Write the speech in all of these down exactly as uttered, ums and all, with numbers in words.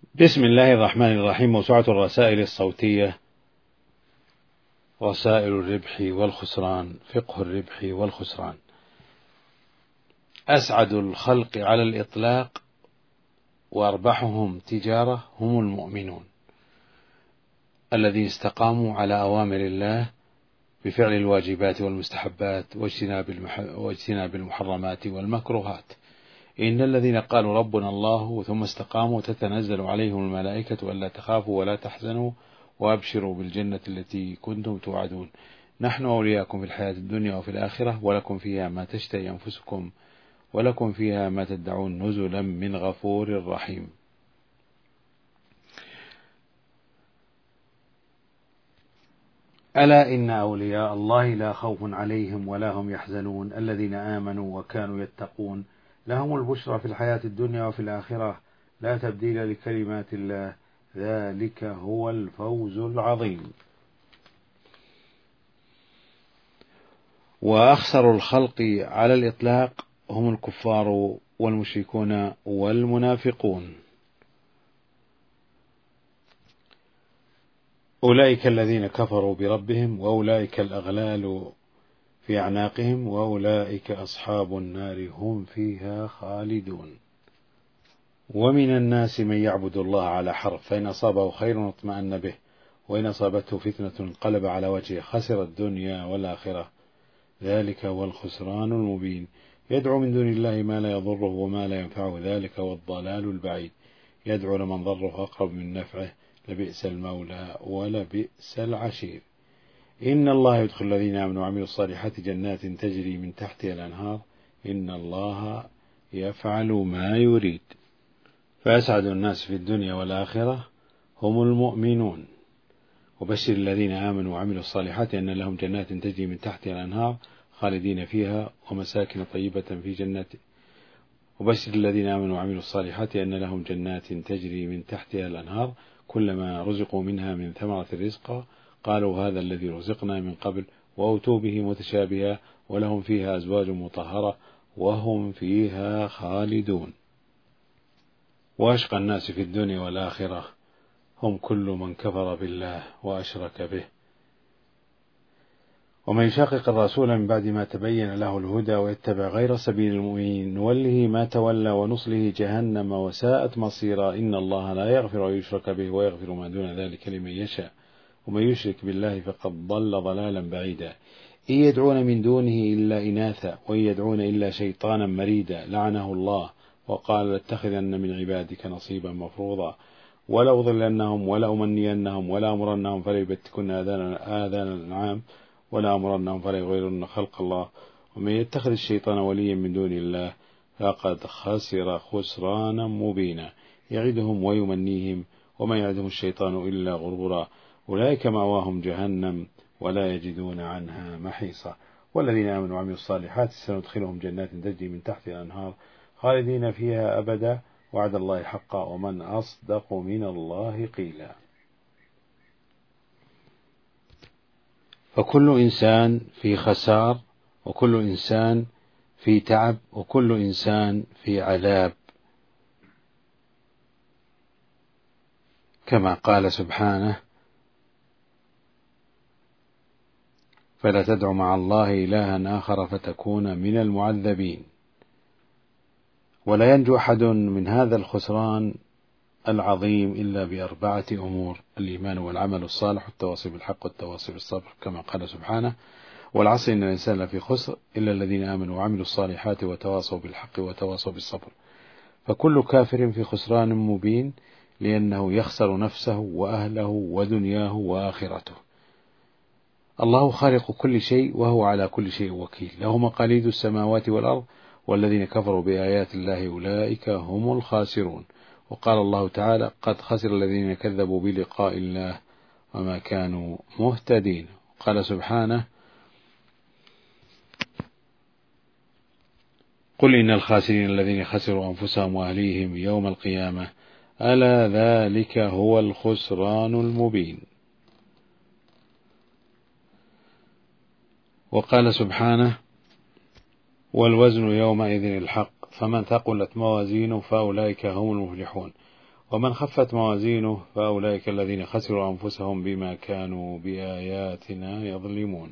بسم الله الرحمن الرحيم. موسوعة الرسائل الصوتية، رسائل الربح والخسران، فقه الربح والخسران. أسعد الخلق على الإطلاق وأربحهم تجارة هم المؤمنون الذين استقاموا على أوامر الله بفعل الواجبات والمستحبات واجتناب المحرمات والمكروهات. إن الذين قالوا ربنا الله ثم استقاموا تتنزل عليهم الملائكة ألا تخافوا ولا تحزنوا وأبشروا بالجنة التي كنتم توعدون، نحن أولياءكم في الحياة الدنيا وفي الآخرة، ولكم فيها ما تشتهي أنفسكم ولكم فيها ما تدعون، نزلا من غفور رحيم. ألا إن أولياء الله لا خوف عليهم ولا هم يحزنون، الذين آمنوا وكانوا يتقون، لهم البشرى في الحياة الدنيا وفي الآخرة، لا تبديل لكلمات الله، ذلك هو الفوز العظيم. وأخسر الخلق على الإطلاق هم الكفار والمشركون والمنافقون. أولئك الذين كفروا بربهم وأولئك الأغلال في أعناقهم وأولئك أصحاب النار هم فيها خالدون. ومن الناس من يعبد الله على حرف، فإن أصابه خير اطمأن به وإن أصابته فتنة انقلب على وجهه خسر الدنيا والآخرة، ذلك هو الخسران المبين. يدعو من دون الله ما لا يضره وما لا ينفعه، ذلك هو الضلال البعيد. يدعو لمن ضره أقرب من نفعه، لبئس المولى ولبئس العشير. إن الله يدخل الذين آمنوا وعملوا الصالحات جنات تجري من تحتها الأنهار، إن الله يفعل ما يريد. فأسعد الناس في الدنيا والآخرة هم المؤمنون. وبشر الذين آمنوا وعملوا الصالحات أن لهم جنات تجري من تحتها الأنهار خالدين فيها ومساكن طيبة في جنات وبشر الذين آمنوا وعملوا الصالحات أن لهم جنات تجري من تحتها الأنهار كلما رزقوا منها من ثمرة الرزق قالوا هذا الذي رزقنا من قبل وأوتوا به متشابها ولهم فيها أزواج مطهرة وهم فيها خالدون. وأشقى الناس في الدنيا والآخرة هم كل من كفر بالله وأشرك به. ومن يشاقق الرسول من بعد ما تبين له الهدى ويتبع غير سبيل المؤمنين نوله ما تولى ونصله جهنم وساءت مصيرا. إن الله لا يغفر أن يشرك به ويغفر ما دون ذلك لمن يشاء، ومن يشرك بالله فقد ضل ضلالا بعيدا. إن يدعون من دونه إلا إناثا وإن يدعون إلا شيطانا مريدا لعنه الله وقال لاتخذن من عبادك نصيبا مفروضا ولأضلنهم ولأمنينهم ولأمرنهم فليبتكن آذان الأنعام ولأمرنهم فليغيرن خلق الله. ومن يتخذ الشيطان وليا من دون الله فقد خسر خسرانا مبينا. يعدهم ويمنيهم وما يعدهم الشيطان إلا غرورا. أولئك مأواهم جهنم ولا يجدون عنها محيصا. والذين آمنوا وعملوا الصالحات سندخلهم جنات تجري من تحتها الأنهار خالدين فيها أبدا وعد الله حقا ومن أصدق من الله قيلا. فكل إنسان في خسار وكل إنسان في تعب وكل إنسان في عذاب، كما قال سبحانه فلا تدع مع الله إلها آخر فتكون من المعذبين. ولا ينجو أحد من هذا الخسران العظيم إلا بأربعة أمور: الإيمان والعمل الصالح والتواصي بالحق والتواصي بالصبر، كما قال سبحانه والعصر إن الإنسان لفي خسر إلا الذين آمنوا وعملوا الصالحات وتواصوا بالحق وتواصوا بالصبر. فكل كافر في خسران مبين لأنه يخسر نفسه وأهله ودنياه وآخرته. الله خالق كل شيء وهو على كل شيء وكيل، له مقاليد السماوات والأرض، والذين كفروا بآيات الله أولئك هم الخاسرون. وقال الله تعالى قد خسر الذين كذبوا بلقاء الله وما كانوا مهتدين. قال سبحانه قل إن الخاسرين الذين خسروا أنفسهم وأهليهم يوم القيامة ألا ذلك هو الخسران المبين. وقال سبحانه والوزن يومئذ الحق فمن ثقلت موازينه فأولئك هم المفلحون. ومن خفت موازينه فأولئك الذين خسروا أنفسهم بما كانوا بآياتنا يظلمون.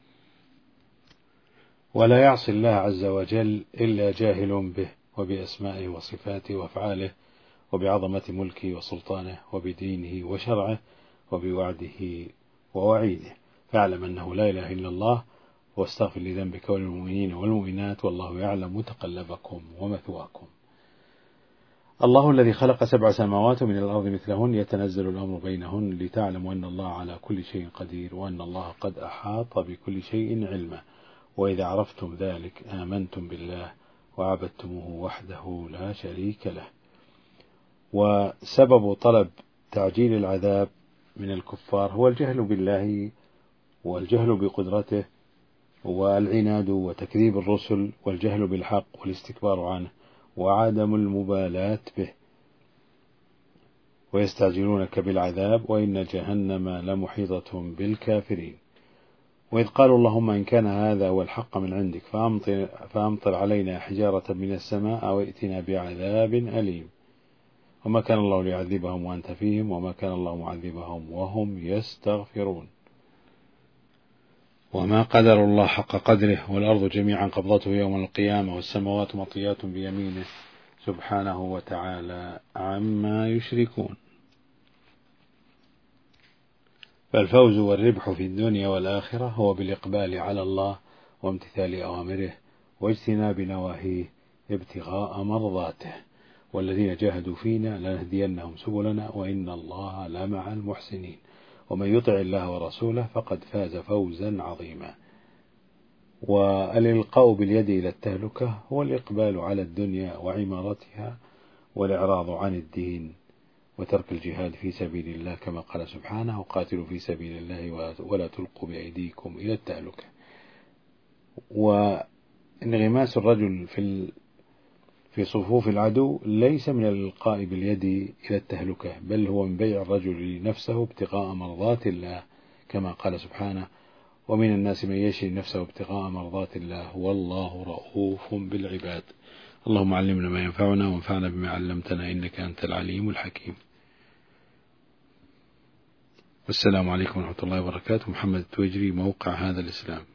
ولا يعصي الله عز وجل إلا جاهل به وبأسمائه وصفاته وأفعاله وبعظمة ملكه وسلطانه وبدينه وشرعه وبوعده ووعيده، فاعلم أنه لا إله إلا الله، واستغفر لذنبك وللمؤمنين والمؤمنات، والله يعلم متقلبكم ومثواكم. الله الذي خلق سبع سماوات من الأرض مثلهن يتنزل الأمر بينهن لتعلموا أن الله على كل شيء قدير وأن الله قد أحاط بكل شيء علما، وإذا عرفتم ذلك آمنتم بالله وعبدتموه وحده لا شريك له. وسبب طلب تعجيل العذاب من الكفار هو الجهل بالله والجهل بقدرته والعناد وتكذيب الرسل والجهل بالحق والاستكبار عنه وعدم المبالاة به، ويستعجلونك بالعذاب وإن جهنم لمحيطة بالكافرين. وإذ قالوا اللهم إن كان هذا هو الحق من عندك فأمطر, فأمطر علينا حجارة من السماء أو ائتنا بعذاب أليم. وما كان الله ليعذبهم وأنت فيهم وما كان الله معذبهم وهم يستغفرون. وما قدر الله حق قدره والأرض جميعا قبضته يوم القيامة والسماوات مطيات بيمينه سبحانه وتعالى عما يشركون. فالفوز والربح في الدنيا والآخرة هو بالإقبال على الله وامتثال أوامره واجتناب نواهيه ابتغاء مرضاته، والذين جاهدوا فينا لنهدينهم سبلنا وإن الله لمع المحسنين. ومن يطع الله ورسوله فقد فاز فوزا عظيما. والإلقاء باليد إلى التهلكة هو الإقبال على الدنيا وعمارتها والإعراض عن الدين وترك الجهاد في سبيل الله، كما قال سبحانه وقاتلوا في سبيل الله ولا تلقوا بأيديكم إلى التهلكة. وانغماس الرجل في في صفوف العدو ليس من الإلقاء باليد إلى التهلكة، بل هو من بيع الرجل نفسه ابتغاء مرضات الله، كما قال سبحانه ومن الناس من يشري نفسه ابتغاء مرضات الله والله رؤوف بالعباد. اللهم علمنا ما ينفعنا وانفعنا بما علمتنا إنك أنت العليم الحكيم. والسلام عليكم ورحمة الله وبركاته. محمد التويجري، موقع هذا الإسلام.